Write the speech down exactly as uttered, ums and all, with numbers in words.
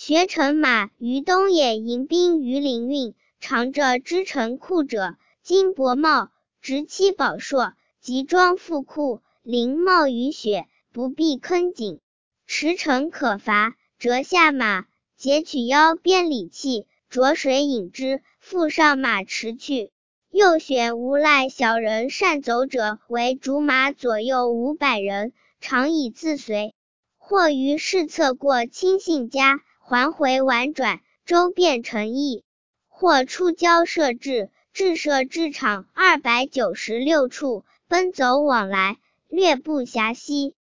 学乘马于东野，迎宾于凌运。长者之乘库者，金帛帽，直七宝硕，及装腹库，绫帽于雪，不避坑井。驰骋可伐，折下马，截取腰边礼器，浊水饮之，复上马驰去。又选无赖小人善走者，为竹马左右五百人，常以自随。或于市侧过亲信家，还回婉转，周遍诚意。或出郊设置，置设置场二百九十六处，奔走往来，略不暇息。